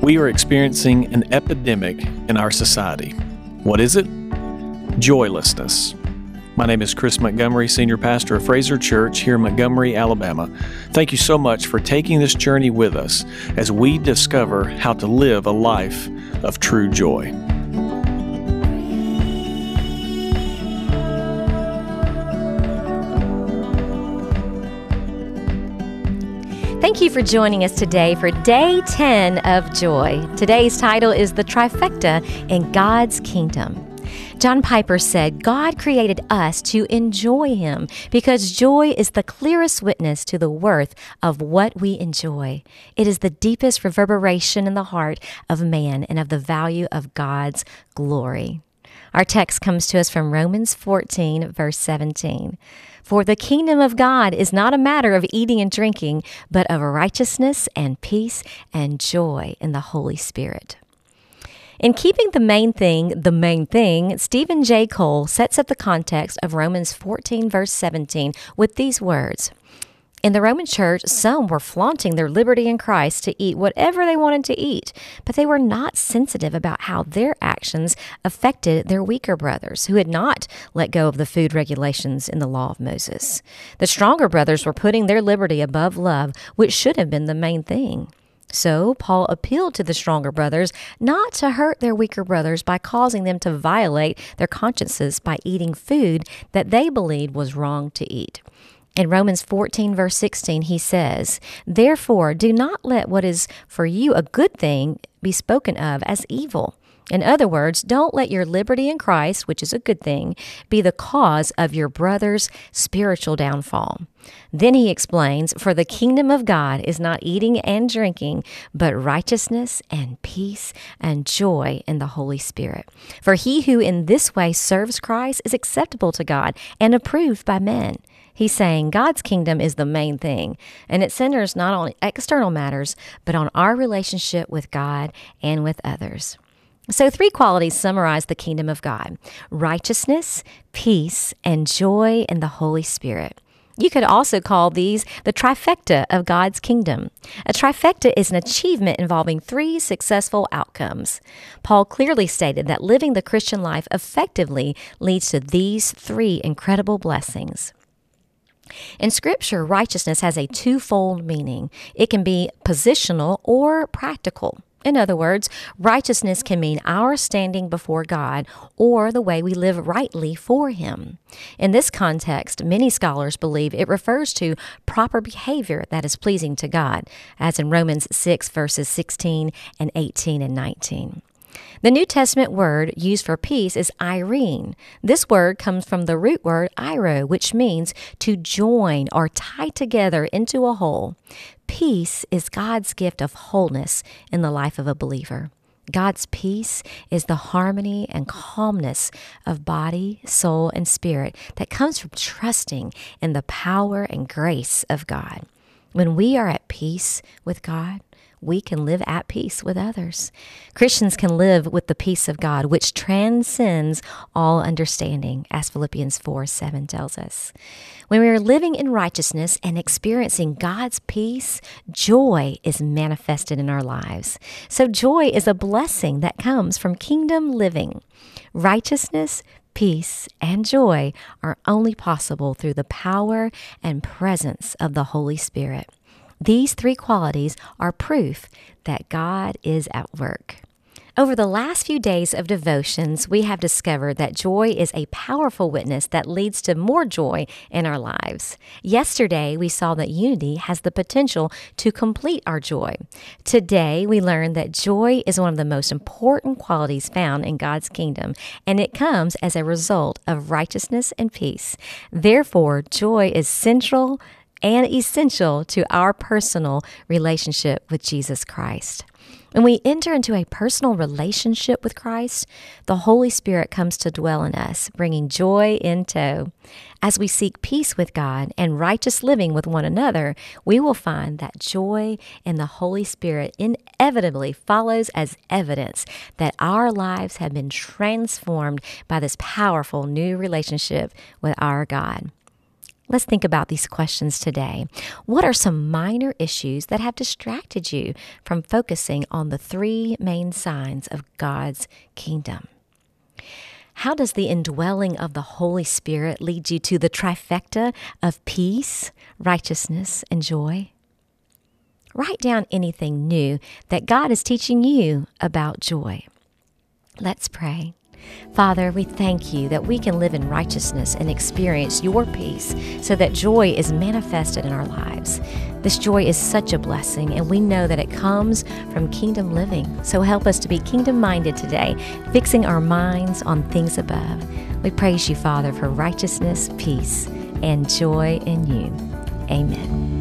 We are experiencing an epidemic in our society. What is it? Joylessness. My name is Chris Montgomery, Senior Pastor of Fraser Church here in Montgomery, Alabama. Thank you so much for taking this journey with us as we discover how to live a life of true joy. Thank you for joining us today for Day 10 of Joy. Today's title is The Trifecta in God's Kingdom. John Piper said, God created us to enjoy Him because joy is the clearest witness to the worth of what we enjoy. It is the deepest reverberation in the heart of man and of the value of God's glory. Our text comes to us from Romans 14, verse 17. For the kingdom of God is not a matter of eating and drinking, but of righteousness and peace and joy in the Holy Spirit. In keeping the main thing, Stephen J. Cole sets up the context of Romans 14, verse 17 with these words. In the Roman church, some were flaunting their liberty in Christ to eat whatever they wanted to eat, but they were not sensitive about how their actions affected their weaker brothers who had not let go of the food regulations in the law of Moses. The stronger brothers were putting their liberty above love, which should have been the main thing. So Paul appealed to the stronger brothers not to hurt their weaker brothers by causing them to violate their consciences by eating food that they believed was wrong to eat. In Romans 14, verse 16, he says, Therefore, do not let what is for you a good thing be spoken of as evil. In other words, don't let your liberty in Christ, which is a good thing, be the cause of your brother's spiritual downfall. Then he explains, For the kingdom of God is not eating and drinking, but righteousness and peace and joy in the Holy Spirit. For he who in this way serves Christ is acceptable to God and approved by men. He's saying God's kingdom is the main thing, and it centers not on external matters, but on our relationship with God and with others. So 3 qualities summarize the kingdom of God: righteousness, peace, and joy in the Holy Spirit. You could also call these the trifecta of God's kingdom. A trifecta is an achievement involving 3 successful outcomes. Paul clearly stated that living the Christian life effectively leads to these 3 incredible blessings. In Scripture, righteousness has a twofold meaning. It can be positional or practical. In other words, righteousness can mean our standing before God or the way we live rightly for Him. In this context, many scholars believe it refers to proper behavior that is pleasing to God, as in Romans 6, verses 16 and 18 and 19. The New Testament word used for peace is eirene. This word comes from the root word eiro, which means to join or tie together into a whole. Peace is God's gift of wholeness in the life of a believer. God's peace is the harmony and calmness of body, soul, and spirit that comes from trusting in the power and grace of God. When we are at peace with God, we can live at peace with others. Christians can live with the peace of God, which transcends all understanding, as Philippians 4:7 tells us. When we are living in righteousness and experiencing God's peace, joy is manifested in our lives. So joy is a blessing that comes from kingdom living. Righteousness, peace, and joy are only possible through the power and presence of the Holy Spirit. These 3 qualities are proof that God is at work. Over the last few days of devotions, we have discovered that joy is a powerful witness that leads to more joy in our lives. Yesterday, we saw that unity has the potential to complete our joy. Today, we learned that joy is one of the most important qualities found in God's kingdom, and it comes as a result of righteousness and peace. Therefore, joy is central and essential to our personal relationship with Jesus Christ. When we enter into a personal relationship with Christ, the Holy Spirit comes to dwell in us, bringing joy in tow. As we seek peace with God and righteous living with one another, we will find that joy in the Holy Spirit inevitably follows as evidence that our lives have been transformed by this powerful new relationship with our God. Let's think about these questions today. What are some minor issues that have distracted you from focusing on the three main signs of God's kingdom? How does the indwelling of the Holy Spirit lead you to the trifecta of peace, righteousness, and joy? Write down anything new that God is teaching you about joy. Let's pray. Father, we thank you that we can live in righteousness and experience your peace so that joy is manifested in our lives. This joy is such a blessing, and we know that it comes from kingdom living. So help us to be kingdom-minded today, fixing our minds on things above. We praise you, Father, for righteousness, peace, and joy in you. Amen.